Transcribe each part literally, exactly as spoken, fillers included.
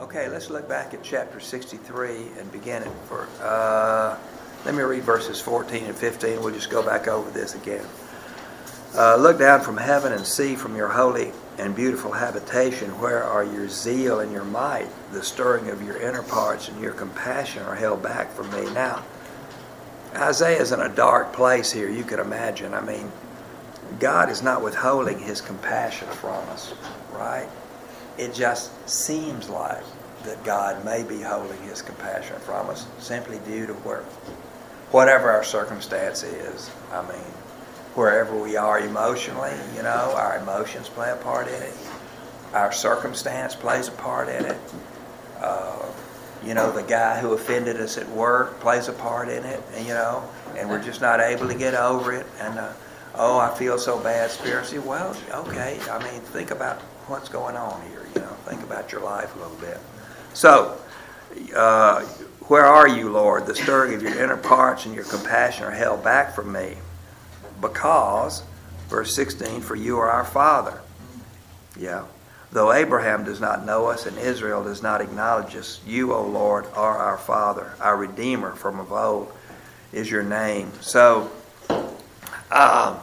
Okay, let's look back at chapter sixty-three and begin it for, uh, let me read verses fourteen and fifteen. We'll just go back over this again. Uh, look down from heaven and see from your holy and beautiful habitation, where are your zeal and your might? The stirring of your inner parts and your compassion are held back from me. Now, Isaiah's in a dark place here, you can imagine. I mean, God is not withholding his compassion from us, right? It just seems like that God may be holding his compassion from us simply due to where, whatever our circumstance is. I mean, wherever we are emotionally, you know, our emotions play a part in it. Our circumstance plays a part in it. Uh, you know, the guy who offended us at work plays a part in it, and, you know, and we're just not able to get over it. And, uh, oh, I feel so bad spiritually. Well, okay, I mean, think about what's going on here, you know. Think about your life a little bit. So, uh, where are you, Lord? The stirring of your inner parts and your compassion are held back from me. Because, verse sixteen, for you are our Father. Yeah. Though Abraham does not know us and Israel does not acknowledge us, you, O Lord, are our Father. Our Redeemer from of old is your name. So, um,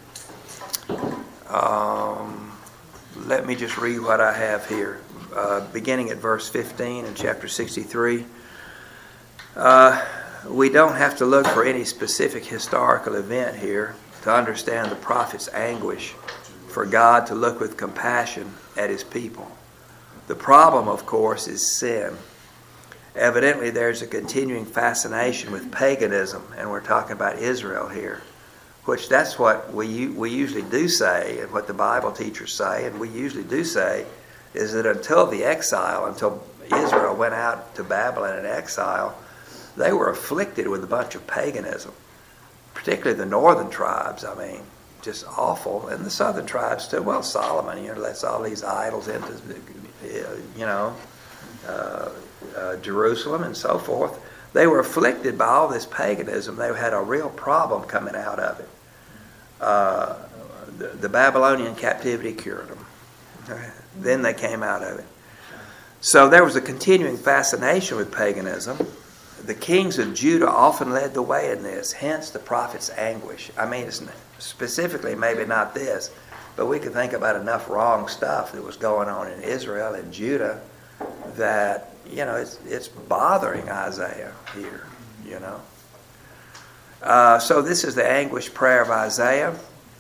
um, let me just read what I have here. Uh, beginning at verse fifteen in chapter sixty-three. Uh, we don't have to look for any specific historical event here to understand the prophet's anguish for God to look with compassion at his people. The problem, of course, is sin. Evidently, there's a continuing fascination with paganism, and we're talking about Israel here, which that's what we we usually do say, and what the Bible teachers say, and we usually do say, is that until the exile, until Israel went out to Babylon in exile, they were afflicted with a bunch of paganism, particularly the northern tribes. I mean, just awful. And the southern tribes too. Well, Solomon, you know, lets all these idols into, you know, uh, uh, Jerusalem and so forth. They were afflicted by all this paganism. They had a real problem coming out of it. Uh, the, the Babylonian captivity cured them. Then they came out of it. So there was a continuing fascination with paganism. The kings of Judah often led the way in this, hence the prophet's anguish. I mean, it's specifically maybe not this, but we could think about enough wrong stuff that was going on in Israel and Judah that, you know, it's, it's bothering Isaiah here, you know. Uh, so this is the anguish prayer of Isaiah.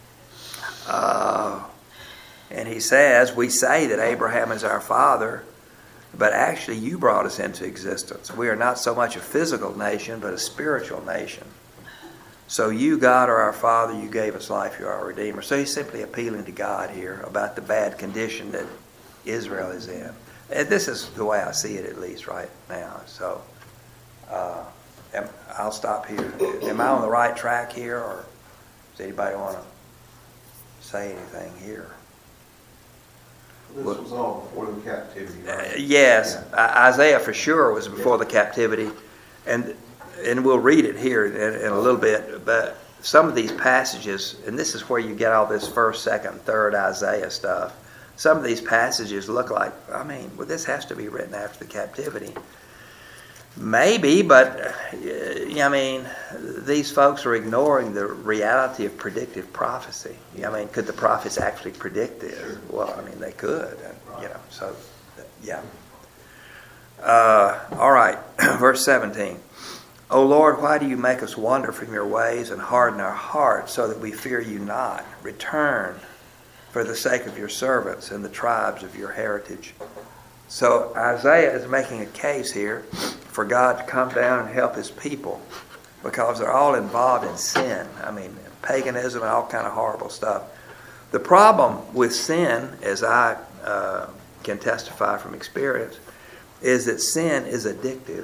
Uh, and he says, we say that Abraham is our father, but actually you brought us into existence. We are not so much a physical nation, but a spiritual nation. So you, God, are our Father. You gave us life. You are our Redeemer. So he's simply appealing to God here about the bad condition that Israel is in. And this is the way I see it, at least right now. So uh, I'll stop here. Am I on the right track here, or does anybody want to say anything here? This was all before the captivity, right? Uh, yes, Yeah. Isaiah for sure was before the captivity, and and we'll read it here in, in a little bit. But some of these passages, and this is where you get all this first, second, third Isaiah stuff. Some of these passages look like, I mean, well, this has to be written after the captivity. Maybe, but uh, I mean, these folks are ignoring the reality of predictive prophecy. I mean, could the prophets actually predict this? Sure. Well, I mean, they could, and, you know. So, yeah. Uh, all right, verse seventeen. O Lord, why do you make us wander from your ways and harden our hearts so that we fear you not? Return for the sake of your servants and the tribes of your heritage. So Isaiah is making a case here for God to come down and help his people, because they're all involved in sin. I mean, paganism and all kind of horrible stuff. The problem with sin, as I uh, can testify from experience, is that sin is addictive.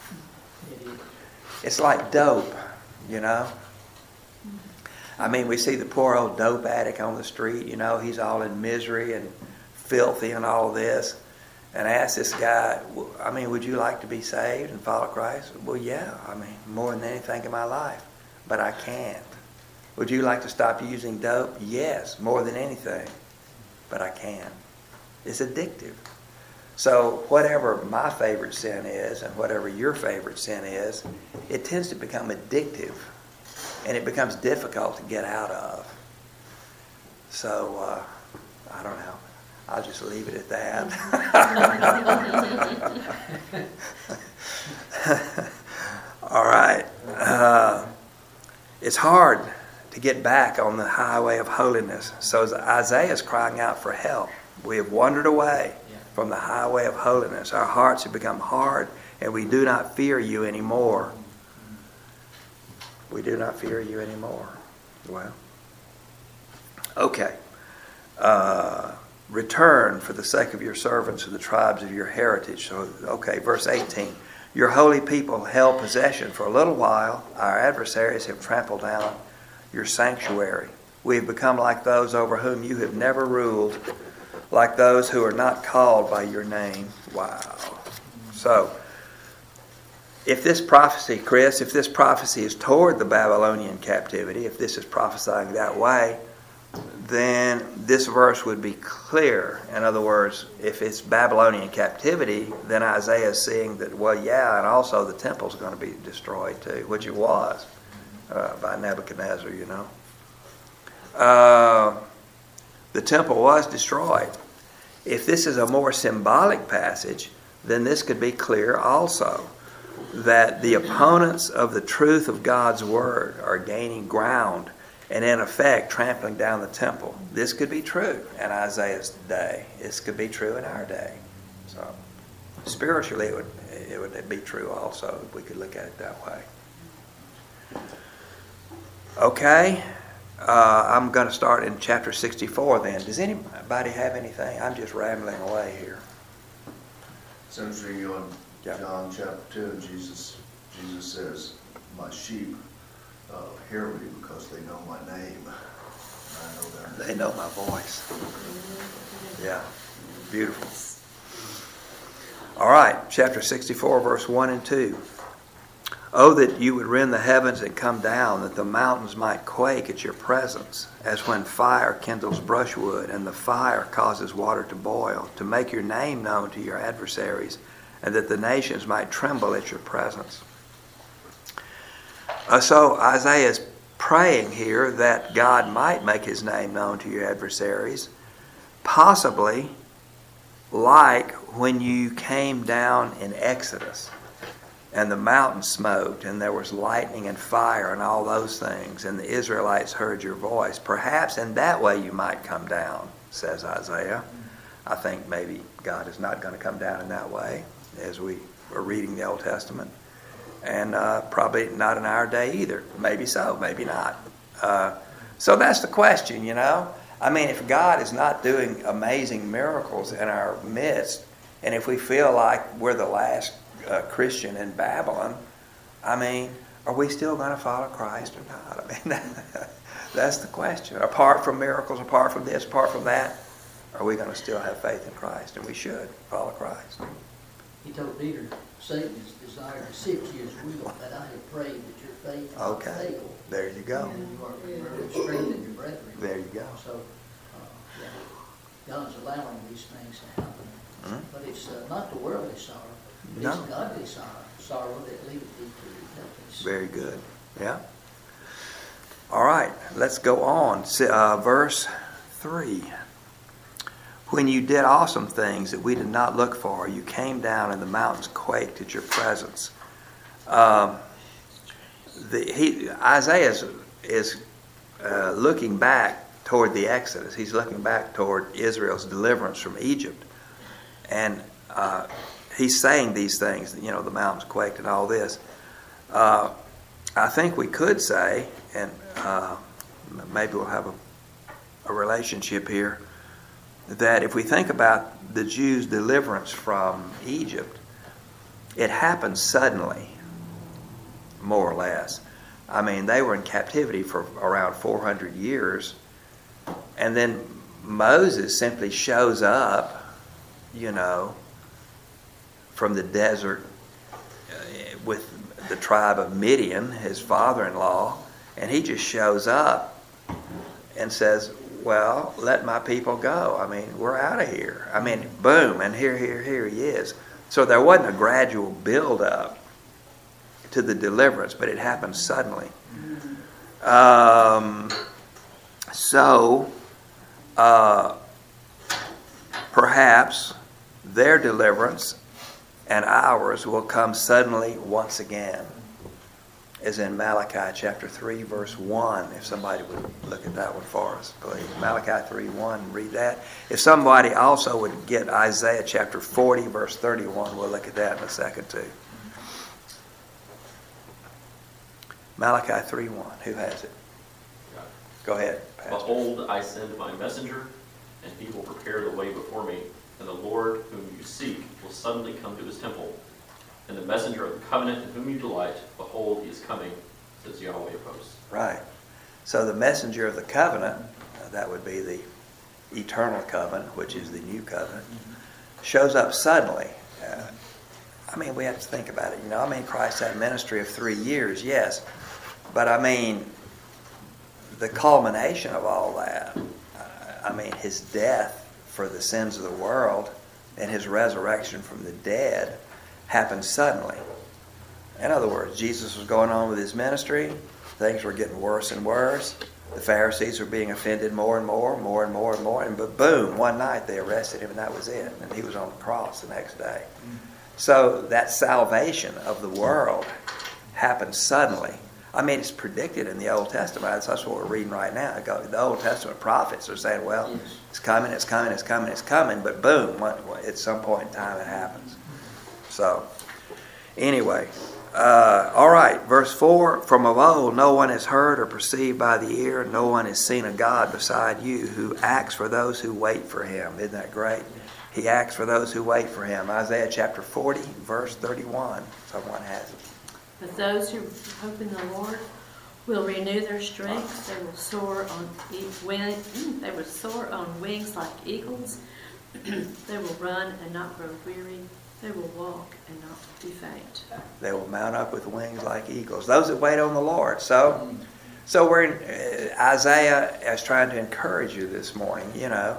It's like dope, you know. I mean, we see the poor old dope addict on the street, you know, he's all in misery and filthy and all this. And I asked this guy, I mean, would you like to be saved and follow Christ? Well, yeah, I mean, more than anything in my life. But I can't. Would you like to stop using dope? Yes, more than anything. But I can't. It's addictive. So whatever my favorite sin is and whatever your favorite sin is, it tends to become addictive and it becomes difficult to get out of. So, uh, I don't know. I'll just leave it at that. All right. Uh, it's hard to get back on the highway of holiness. So Isaiah is crying out for help. We have wandered away from the highway of holiness. Our hearts have become hard, and we do not fear you anymore. We do not fear you anymore. Well, okay. Uh, return for the sake of your servants to the tribes of your heritage. So, okay, verse eighteen. Your holy people held possession for a little while. Our adversaries have trampled down your sanctuary. We have become like those over whom you have never ruled, like those who are not called by your name. Wow. So, if this prophecy, Chris, if this prophecy is toward the Babylonian captivity, if this is prophesying that way, then this verse would be clear. In other words, if it's Babylonian captivity, then Isaiah is seeing that, well, yeah, and also the temple's going to be destroyed too, which it was uh, by Nebuchadnezzar, you know. Uh, the temple was destroyed. If this is a more symbolic passage, then this could be clear also, that the opponents of the truth of God's word are gaining ground and in effect trampling down the temple. This could be true in Isaiah's day. This could be true in our day. So spiritually it would it would be true also if we could look at it that way. Okay, uh, I'm going to start in chapter sixty-four then. Does anybody have anything? I'm just rambling away here. Since you're on Yeah. John chapter two, Jesus Jesus says, "My sheep uh, hear me because they know my name." I know their They name. know my voice. Yeah, beautiful. All right, chapter sixty-four, verse one and two. Oh, that you would rend the heavens and come down, that the mountains might quake at your presence, as when fire kindles brushwood and the fire causes water to boil, to make your name known to your adversaries, and that the nations might tremble at your presence. Uh, so Isaiah is praying here that God might make his name known to your adversaries, possibly like when you came down in Exodus and the mountain smoked and there was lightning and fire and all those things and the Israelites heard your voice. Perhaps in that way you might come down, says Isaiah. I think maybe God is not going to come down in that way as we are reading the Old Testament. And uh, probably not in our day either. Maybe so, maybe not. Uh, so that's the question, you know. I mean, if God is not doing amazing miracles in our midst, and if we feel like we're the last uh, Christian in Babylon, I mean, are we still going to follow Christ or not? I mean, that's the question. Apart from miracles, apart from this, apart from that, are we going to still have faith in Christ? And we should follow Christ. He told Peter, Satan's desire to sift you as will, but I have prayed that your faith not Okay. fail. There you go. And you are to strengthen your brethren. There you go. So, uh, yeah, God's allowing these things to happen. Mhm. But it's uh, not the worldly sorrow, but No. it's godly sorrow, sorrow that leadeth thee to repentance. Very good. Yeah. All right. Let's go on. Uh, verse three. When you did awesome things that we did not look for, you came down and the mountains quaked at your presence. Um, the, he, Isaiah is, is uh, looking back toward the Exodus. He's looking back toward Israel's deliverance from Egypt. And uh, he's saying these things, you know, the mountains quaked and all this. Uh, I think we could say, and uh, maybe we'll have a, a relationship here, that if we think about the Jews' deliverance from Egypt, it happened suddenly, more or less. I mean, they were in captivity for around four hundred years, and then Moses simply shows up, you know, from the desert uh, with the tribe of Midian, his father-in-law, and he just shows up and says, well, let my people go. I mean, we're out of here. I mean, boom, and here, here, here he is. So there wasn't a gradual build-up to the deliverance, but it happened suddenly. Um, so, uh, perhaps their deliverance and ours will come suddenly once again, as in Malachi chapter three, verse one. If somebody would look at that one for us, please. Malachi three one, read that. If somebody also would get Isaiah chapter forty, verse thirty-one, we'll look at that in a second too. Malachi three one, who has it? Go ahead, Pastor. Behold, I send my messenger, and he will prepare the way before me. And the Lord whom you seek will suddenly come to his temple. And the messenger of the covenant in whom you delight, behold, he is coming, says Yahweh of hosts. Right. So the messenger of the covenant, uh, that would be the eternal covenant, which is the new covenant, shows up suddenly. Uh, I mean, we have to think about it. You know, I mean, Christ had a ministry of three years, yes. But I mean, the culmination of all that, uh, I mean, his death for the sins of the world and his resurrection from the dead happened suddenly. In other words, Jesus was going on with his ministry. Things were getting worse and worse. The Pharisees were being offended more and more, more and more and more. And but boom, one night they arrested him and that was it. And he was on the cross the next day. So that salvation of the world happened suddenly. I mean, it's predicted in the Old Testament. That's what we're reading right now. The Old Testament prophets are saying, well, it's coming, it's coming, it's coming, it's coming. But boom, at some point in time it happens. So, anyway, uh, all right, verse four, from of old no one has heard or perceived by the ear, no one has seen a God beside you who acts for those who wait for him. Isn't that great? He acts for those who wait for him. Isaiah chapter forty, verse thirty-one. Someone has it. But those who hope in the Lord will renew their strength. They will soar on e- wing, They will soar on wings like eagles. They will run and not grow weary. They will walk and not be faint. They will mount up with wings like eagles. Those that wait on the Lord. So, so we're in, uh, Isaiah is trying to encourage you this morning. You know,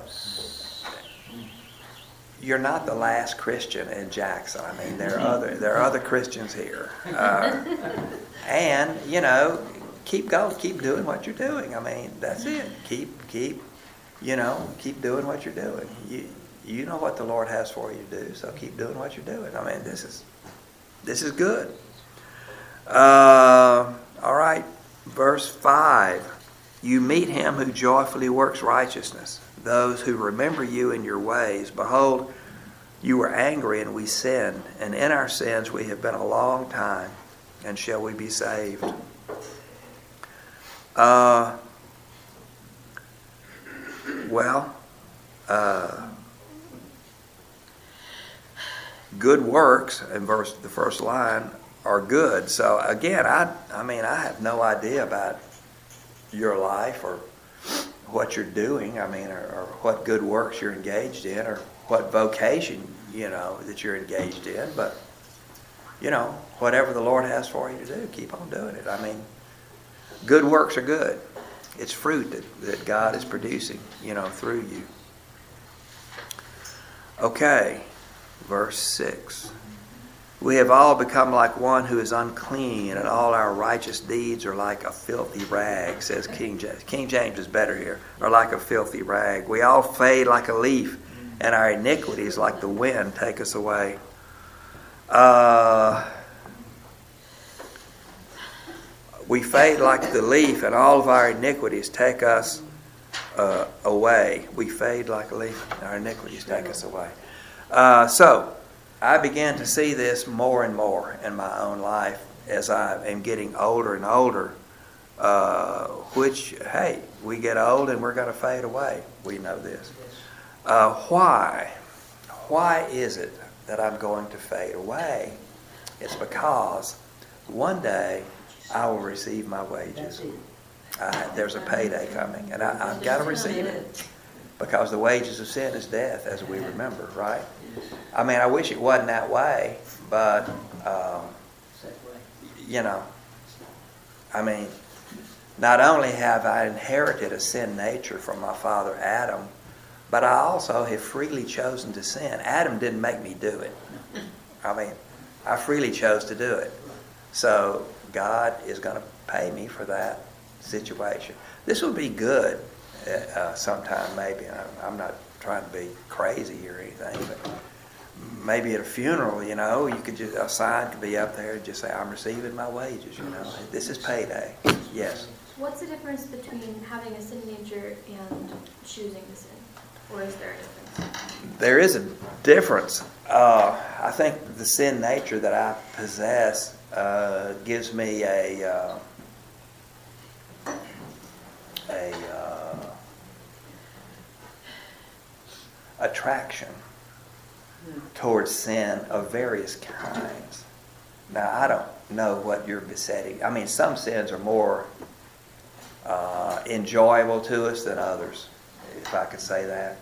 you're not the last Christian in Jackson. I mean, there are other there are other Christians here, uh, and you know, keep going, keep doing what you're doing. I mean, that's it. Keep keep, you know, keep doing what you're doing. You you know what the Lord has for you to do, so keep doing what you're doing. I mean, this is this is good. Uh, all right, verse five. You meet him who joyfully works righteousness, those who remember you in your ways. Behold, you were angry and we sinned, and in our sins we have been a long time, and shall we be saved? Uh, well, uh, good works, in verse the first line, are good. So again, I I mean, I have no idea about your life or what you're doing, I mean, or, or what good works you're engaged in, or what vocation, you know, that you're engaged in. But, you know, whatever the Lord has for you to do, keep on doing it. I mean, good works are good. It's fruit that, that God is producing, you know, through you. Okay, verse six. We have all become like one who is unclean, and all our righteous deeds are like a filthy rag, says King James. King James is better here, or like a filthy rag. We all fade like a leaf, and our iniquities like the wind take us away. Uh, we fade like the leaf, and all of our iniquities take us uh, away. We fade like a leaf, and our iniquities take us away. Uh, so, I began to see this more and more in my own life as I am getting older and older, uh, which, hey, we get old and we're going to fade away. We know this. Uh, why? Why is it that I'm going to fade away? It's because one day I will receive my wages. I, there's a payday coming, and I, I've got to receive it. Because the wages of sin is death, as we remember, right? I mean, I wish it wasn't that way, but, um, you know, I mean, not only have I inherited a sin nature from my father Adam, but I also have freely chosen to sin. Adam didn't make me do it. I mean, I freely chose to do it. So God is going to pay me for that situation. This would be good uh, sometime maybe. I'm not trying to be crazy or anything, but maybe at a funeral, you know, you could just, a sign could be up there and just say, I'm receiving my wages, you know. This is payday. Yes. What's the difference between having a sin nature and choosing to sin? Or is there a difference? There is a difference. Uh, I think the sin nature that I possess uh, gives me a uh, a uh, attraction towards sin of various kinds. Now, I don't know what you're besetting. I mean, some sins are more uh, enjoyable to us than others, if I could say that.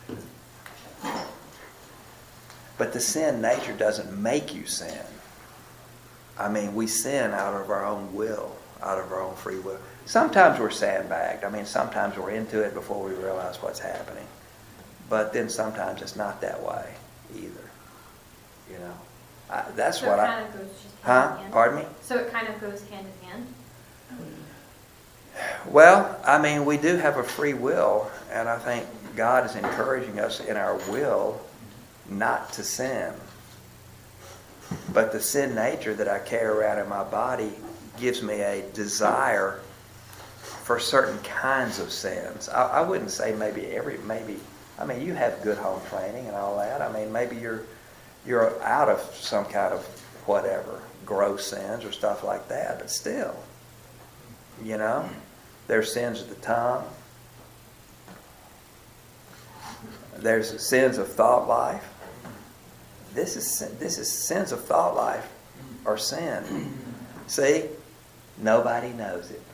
But the sin nature doesn't make you sin. I mean, we sin out of our own will, out of our own free will. Sometimes we're sandbagged. I mean, sometimes we're into it before we realize what's happening. But then sometimes it's not that way either. You know, I, that's so what it I. kind of goes just hand Huh? in hand? Pardon me? So it kind of goes hand in hand? Well, I mean, we do have a free will, and I think God is encouraging us in our will not to sin. But the sin nature that I carry around in my body gives me a desire for certain kinds of sins. I, I wouldn't say maybe every, maybe, I mean, you have good home training and all that. I mean, maybe you're you're out of some kind of whatever, gross sins or stuff like that, but still, you know, there's sins of the tongue. There's sins of thought life. This is this is sins of thought life or sin. See, nobody knows it.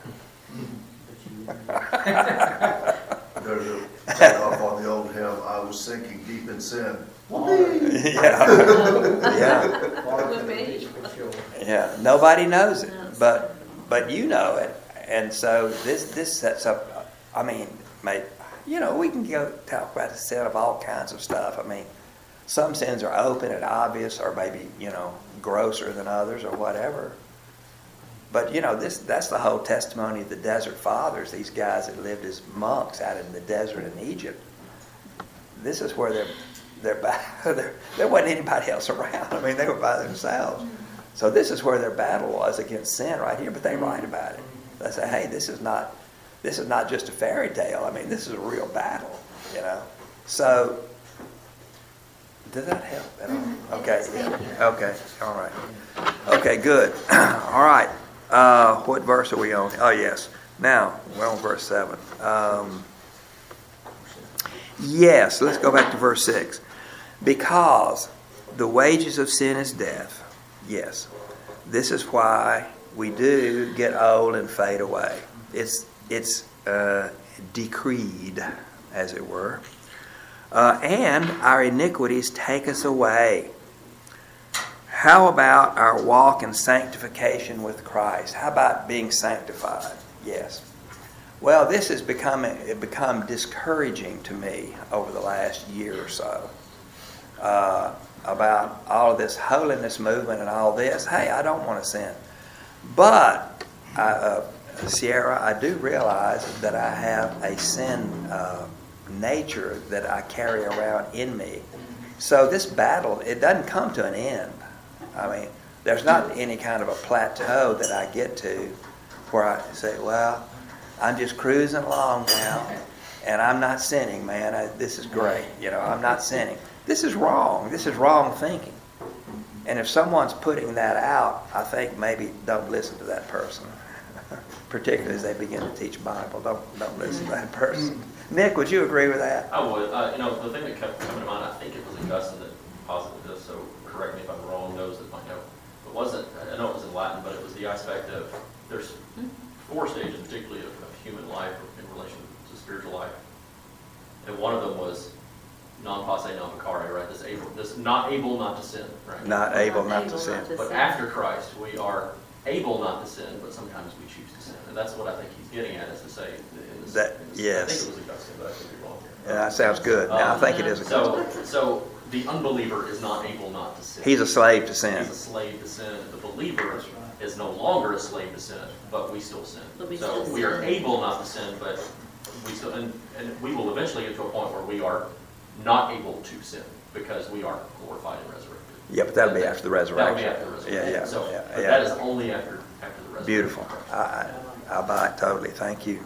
There's a takeoff on the old hymn, I was sinking deep in sin. Yeah, yeah, Would be. For sure. yeah. Nobody knows it, but but you know it, and so this this sets up. I mean, mate, you know, we can go talk about the sin of all kinds of stuff. I mean, some sins are open and obvious, or maybe you know grosser than others, or whatever. But you know, this that's the whole testimony of the Desert Fathers. These guys that lived as monks out in the desert in Egypt. This is where they're they're, by, they're there wasn't anybody else around. I mean, they were by themselves. So this is where their battle was against sin right here. But they write about it. They say, hey, this is not this is not just a fairy tale. I mean, this is a real battle. You know. So did that help at all? Okay. Yeah. Okay. All right. Okay. Good. All right. Uh, what verse are we on? Oh, yes. Now, we're on verse seven. Um, yes, let's go back to verse six. Because the wages of sin is death. Yes. This is why we do get old and fade away. It's, it's uh, decreed, as it were. Uh, and our iniquities take us away. How about our walk in sanctification with Christ? How about being sanctified? Yes. Well, this has become it become discouraging to me over the last year or so uh, about all of this holiness movement and all this. Hey, I don't want to sin, but I, uh, Sierra, I do realize that I have a sin uh, nature that I carry around in me. So this battle, it doesn't come to an end. I mean, there's not any kind of a plateau that I get to where I say, well, I'm just cruising along now, and I'm not sinning, man. I, this is great. You know, I'm not sinning. This is wrong. This is wrong thinking. And if someone's putting that out, I think maybe don't listen to that person, particularly as they begin to teach Bible. Don't don't listen to that person. Nick, would you agree with that? I would. Uh, you know, the thing that kept coming to mind, I think it was Augustine that posited this, so correct me if I'm wrong, those that might know. It wasn't, I know it was in Latin, but it was the aspect of, there's four stages, particularly of, of human life in relation to spiritual life. And one of them was non posse, non peccare, right? This able, this not able not to sin, right? Not able not to able sin. not to But sin. after Christ, we are able not to sin, but sometimes we choose to sin. And that's what I think he's getting at, is to say, in this, That- in this, yes. I think it was Augustine, but I could be wrong here. Yeah, that sounds good. Now, I think it is a So, so the unbeliever is not able not to sin. He's a slave to sin. He's a slave to sin. The believer is no longer a slave to sin, but we still sin. But we So still we are sin. able not to sin, but we still, and, and we will eventually get to a point where we are not able to sin because we are glorified and resurrected. Yeah, but that'll be after the That'll resurrection. be after the resurrection. Yeah, yeah, So, yeah, but yeah. that is only after, after the resurrection. Beautiful. I, I I buy it totally. Thank you.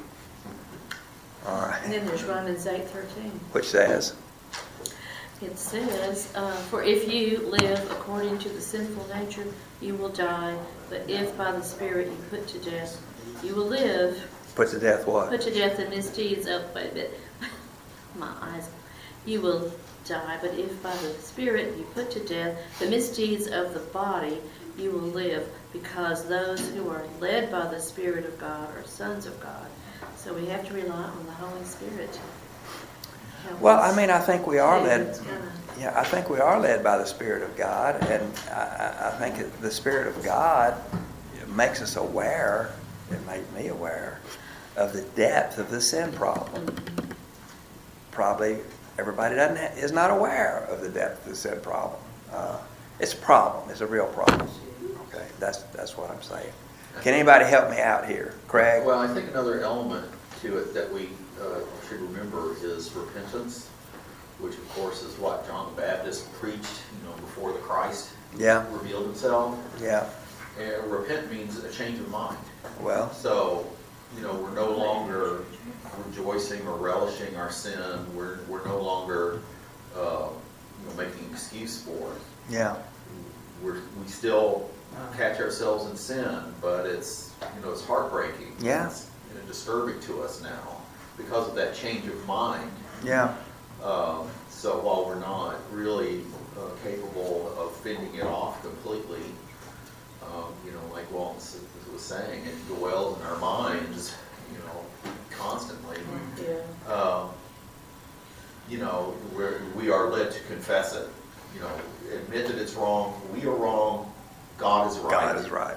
All And right. then there's Romans eight thirteen. Which says, It says, uh, for if you live according to the sinful nature, you will die. But if by the Spirit you put to death, you will live. put to death what? Put to death the misdeeds of, wait a minute, my eyes. You will die. But if by the Spirit you put to death the misdeeds of the body, you will live. Because those who are led by the Spirit of God are sons of God. So we have to rely on the Holy Spirit to help Well, us. I mean, I think we are Yeah, led. it's kinda- Yeah, I think we are led by the Spirit of God, and I, I I think that the Spirit of God makes us aware. It made me aware of the depth of the sin problem. Probably everybody doesn't ha- is not aware of the depth of the sin problem. Uh, it's a problem. It's a real problem. Okay, that's that's what I'm saying. Can anybody help me out here, Craig? Well, I think another element to it that we uh, should remember is repentance, which of course is what John the Baptist preached, you know, before the Christ Yeah, revealed himself. yeah. And repent means a change of mind. Well, So, you know, we're no longer rejoicing or relishing our sin. We're we're no longer uh, you know, making excuse for it. yeah, We're we still catch ourselves in sin, but it's you know it's heartbreaking. Yeah. It's you know, disturbing to us now because of that change of mind. yeah, Um, so while we're not really uh, capable of fending it off completely, um, you know, like Walton s- was saying, it dwells in our minds, you know, constantly. Yeah. Um, you know, we're, we are led to confess it. You know, admit that it's wrong. We are wrong. God is right. God is right.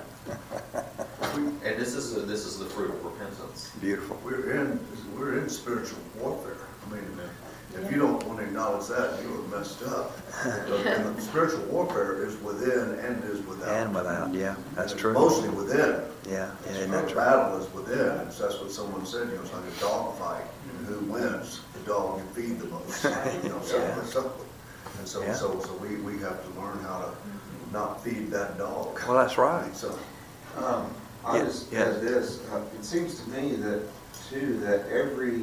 And this is this is the fruit of repentance. Beautiful. We're in, we're in spiritual warfare. I mean, if you don't want to acknowledge that, you are messed up. And the spiritual warfare is within and is without. And without, yeah, that's true. Mostly within. Yeah, yeah, isn't Our that true? battle is within, and so that's what someone said, you know, it's like a dog fight. And who wins? The dog you feed the most. You know, so, Yeah. so, and so, Yeah. so, so we, we have to learn how to not feed that dog. Well, that's right. So, Um, I Yeah, just, yeah. as this, uh, it seems to me that, too, that every,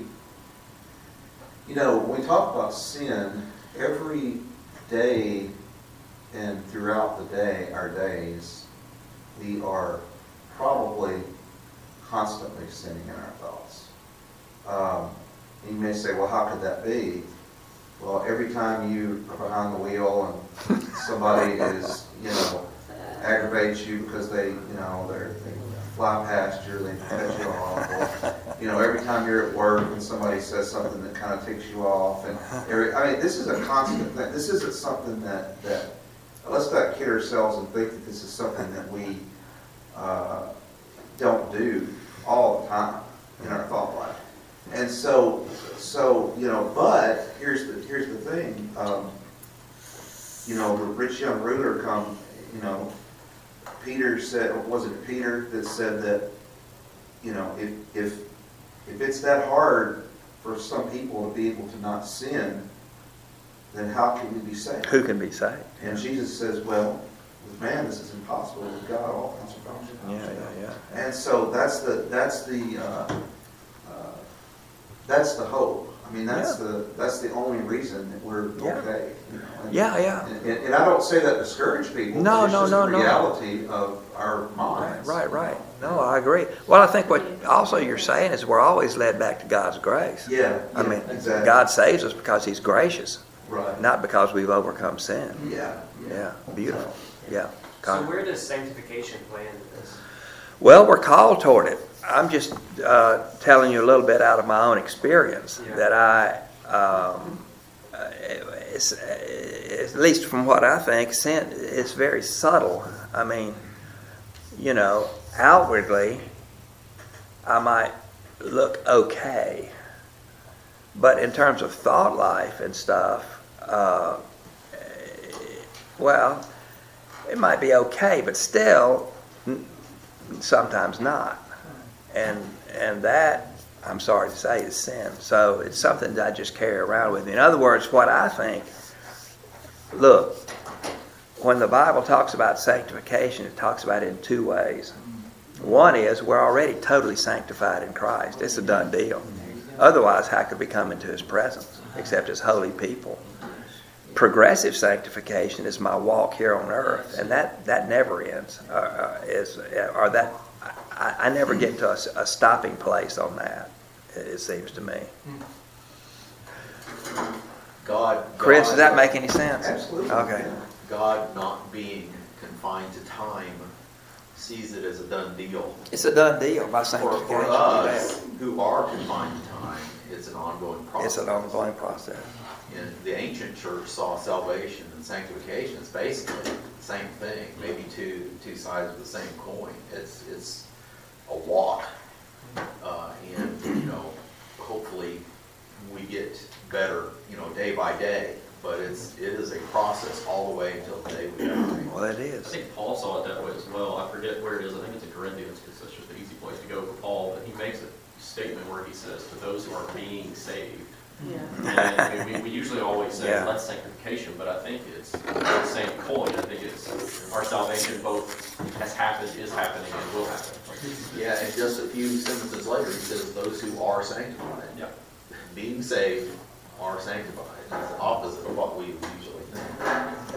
you know, when we talk about sin, every day and throughout the day, our days, we are probably constantly sinning in our thoughts. Um, you may say, well, how could that be? Well, every time you are behind the wheel and somebody is, you know, aggravates you because they, you know, they're, they fly past you, or they cut you off, or, you know, every time you're at work and somebody says something that kind of ticks you off, and every, I mean, this is a constant thing. This isn't something that, that, let's not kid ourselves and think that this is something that we uh, don't do all the time in our thought life. And so, so, you know, but here's the, here's the thing, um, you know, the rich young ruler come, you know, Peter said, was it Peter that said that, you know, if, if, if it's that hard for some people to be able to not sin, then how can we be saved? Who can be saved? And Jesus says, well, with man this is impossible, with God all things are possible. Yeah, yeah, yeah. And so that's the, that's the, uh, uh, that's the hope. I mean, that's Yeah. the, that's the only reason that we're Yeah. okay. You know? And- Yeah, yeah. And, and I don't say that to discourage people. No, it's no, just no, the no. reality of our Right, minds. right, right. No, I agree. Well, I think what also you're saying is we're always led back to God's grace. Yeah, I yeah, mean, exactly. God saves us because He's gracious, Right. not because we've overcome sin. Yeah. Yeah, beautiful. Yeah. So Con- where does sanctification play into this? Well, we're called toward it. I'm just uh, telling you a little bit out of my own experience Yeah. that I, um, uh, it's, it's, at least from what I think, sin is very subtle. I mean, you know, outwardly, I might look okay. But in terms of thought life and stuff, uh, well, it might be okay, but still, sometimes not. And and that, I'm sorry to say, is sin. So it's something that I just carry around with me. In other words, what I think, look, when the Bible talks about sanctification, it talks about it in two ways. One is we're already totally sanctified in Christ. It's a done deal. Otherwise, how could we come into His presence except as holy people? Progressive sanctification is my walk here on earth, and that, that never ends. Uh, uh, is or that I, I never get to a, a stopping place on that. It, it seems to me. God. Chris, God, does that make any sense? Absolutely. Okay. God not being confined to time sees it as a done deal. It's a done deal by For, sanctification. for us who are confined to time, it's an ongoing process. It's an ongoing process. And the ancient church saw salvation and sanctification as basically the same thing, maybe two two sides of the same coin. It's it's a walk, uh, and you know, hopefully we get better, you know, day by day. But it's it is a process all the way until the day we die. Well, it I is. think Paul saw it that way as well. I forget where it is. I think it's in Corinthians because that's just the easy place to go for Paul. But he makes a statement where he says, to those who are being saved. Yeah. And I mean, we, we usually always say Yeah. that's sanctification, but I think it's the same coin. I think it's our salvation both has happened, is happening, and will happen. Yeah, and just a few sentences later, he says, those who are sanctified. Yeah. Being saved are sanctified. It's the opposite of what we usually think.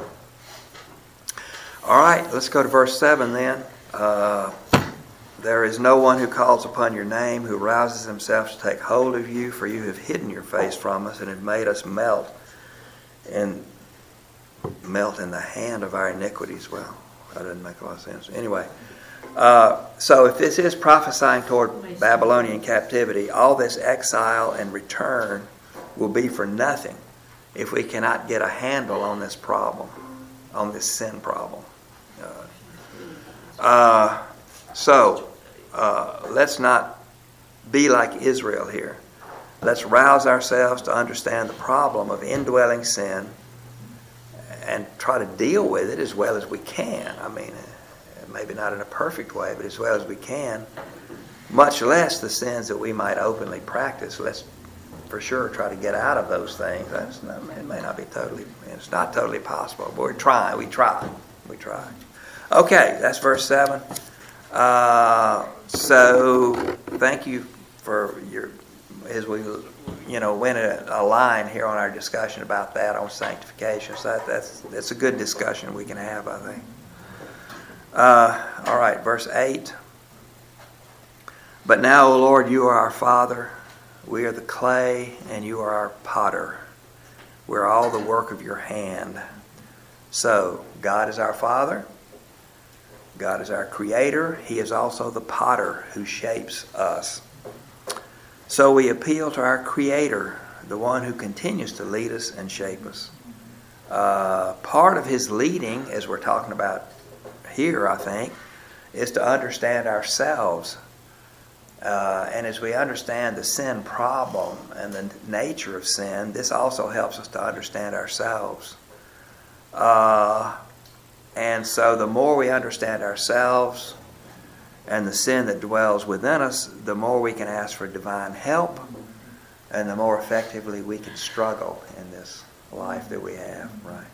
All right, let's go to verse seven then. Uh, there is no one who calls upon your name, who rouses himself to take hold of you, for you have hidden your face from us and have made us melt and melt in the hand of our iniquities. Well, that doesn't make a lot of sense. Anyway, uh, so if this is prophesying toward Babylonian captivity, all this exile and return will be for nothing if we cannot get a handle on this problem, on this sin problem. Uh, uh, so, uh, let's not be like Israel here. Let's rouse ourselves to understand the problem of indwelling sin and try to deal with it as well as we can. I mean, maybe not in a perfect way, but as well as we can. Much less the sins that we might openly practice. Let's for sure try to get out of those things. That's not, it may not be totally, it's not totally possible, but we're trying, we try, we try. Okay, that's verse seven. Uh, so, thank you for your, as we, you know, went a, a line here on our discussion about that on sanctification. So that, that's, that's a good discussion we can have, I think. Uh, all right, verse eight. But now, O Lord, you are our Father. We are the clay, and you are our potter. We're all the work of your hand. So, God is our Father. God is our Creator. He is also the potter who shapes us. So we appeal to our Creator, the one who continues to lead us and shape us. Uh, part of His leading, as we're talking about here, I think, is to understand ourselves. Uh, and as we understand the sin problem and the nature of sin, this also helps us to understand ourselves. Uh, and so the more we understand ourselves and the sin that dwells within us, the more we can ask for divine help, and the more effectively we can struggle in this life that we have. Right.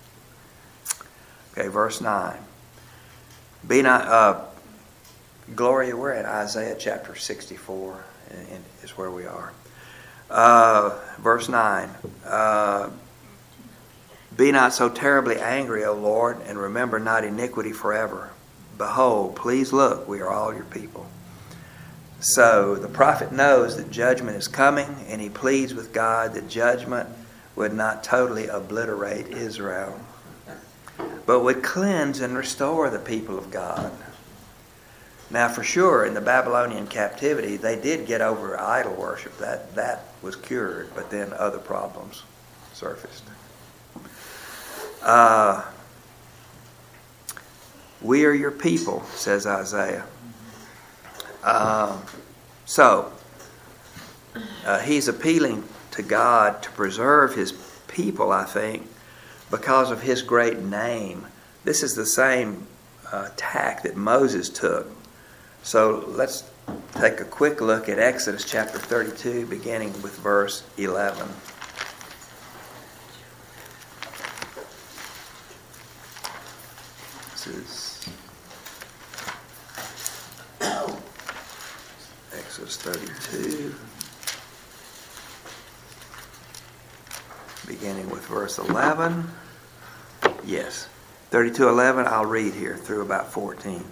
Okay, verse nine. Be not... Uh, Gloria, we're at Isaiah chapter sixty-four, and, and is where we are. Uh, verse nine. Uh, Be not so terribly angry, O Lord, and remember not iniquity forever. Behold, please look, we are all your people. So the prophet knows that judgment is coming, and he pleads with God that judgment would not totally obliterate Israel, but would cleanse and restore the people of God. Now, for sure, in the Babylonian captivity, they did get over idol worship. That that was cured, but then other problems surfaced. Uh, We are your people, says Isaiah. Uh, so, uh, he's appealing to God to preserve his people, I think, because of his great name. This is the same uh, tack that Moses took. So let's take a quick look at Exodus chapter thirty-two, beginning with verse eleven. This is Exodus thirty-two, beginning with verse eleven. Yes, thirty-two eleven, I'll read here through about fourteen.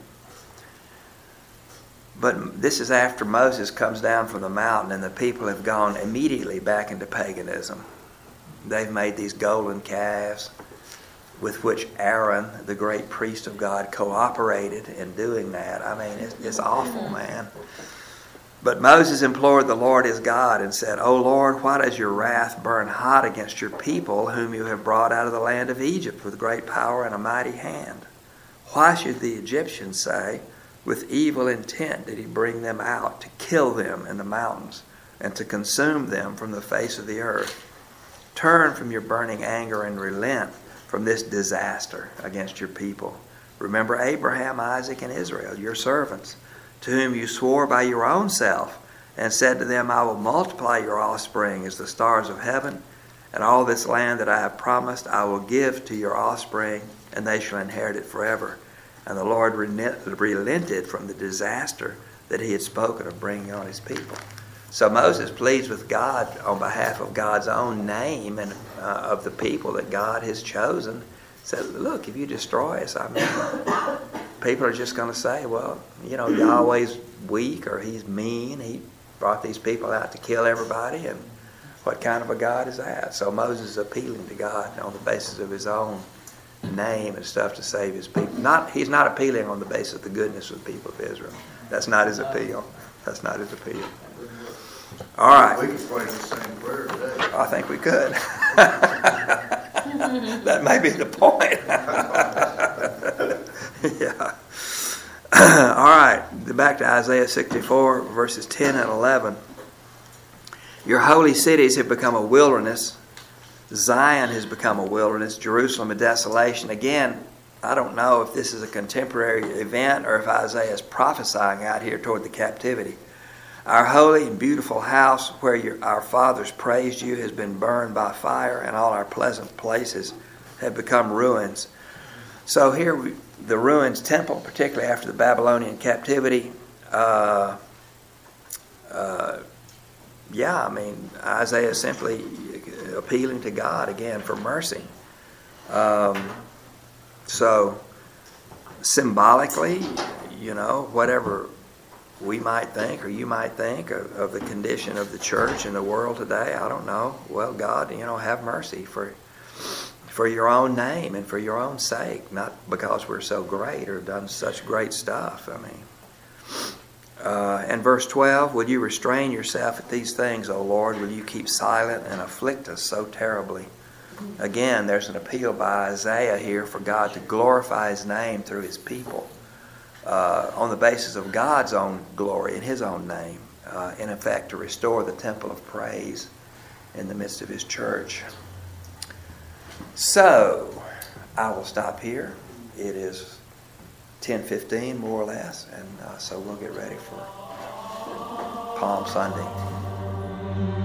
But this is after Moses comes down from the mountain and the people have gone immediately back into paganism. They've made these golden calves with which Aaron, the great priest of God, cooperated in doing that. I mean, it's, it's awful, man. But Moses implored the Lord his God and said, O Lord, why does your wrath burn hot against your people whom you have brought out of the land of Egypt with great power and a mighty hand? Why should the Egyptians say, with evil intent did he bring them out to kill them in the mountains and to consume them from the face of the earth? Turn from your burning anger and relent from this disaster against your people. Remember Abraham, Isaac, and Israel, your servants, to whom you swore by your own self and said to them, I will multiply your offspring as the stars of heaven, and all this land that I have promised I will give to your offspring, and they shall inherit it forever. And the Lord relented from the disaster that he had spoken of bringing on his people. So Moses pleads with God on behalf of God's own name and uh, of the people that God has chosen. Said, look, if you destroy us, I mean, people are just going to say, well, you know, Yahweh's weak or he's mean. He brought these people out to kill everybody, and what kind of a God is that? So Moses is appealing to God on the basis of his own name and stuff to save his people. Not, he's not appealing on the basis of the goodness of the people of Israel. That's not his appeal. That's not his appeal. All right. We could pray the same prayer today. I think we could. That may be the point. Yeah. All right. Back to Isaiah sixty-four, verses ten and eleven. Your holy cities have become a wilderness. Zion has become a wilderness. Jerusalem a desolation. Again, I don't know if this is a contemporary event or if Isaiah is prophesying out here toward the captivity. Our holy and beautiful house where your, our fathers praised you has been burned by fire, and all our pleasant places have become ruins. So here we, the ruins temple, particularly after the Babylonian captivity, uh, uh, yeah, I mean, Isaiah is simply appealing to God again for mercy. Um, so symbolically, you know, whatever we might think or you might think of, of the condition of the church and the world today, I don't know. Well, God, you know, have mercy for for your own name and for your own sake, not because we're so great or done such great stuff. I mean, uh, and verse twelve, will you restrain yourself at these things, O Lord? Will you keep silent and afflict us so terribly? Again, there's an appeal by Isaiah here for God to glorify his name through his people. Uh, on the basis of God's own glory and his own name, uh, in effect to restore the temple of praise in the midst of his church. So, I will stop here. It is ten fifteen, more or less, and uh, so we'll get ready for Palm Sunday.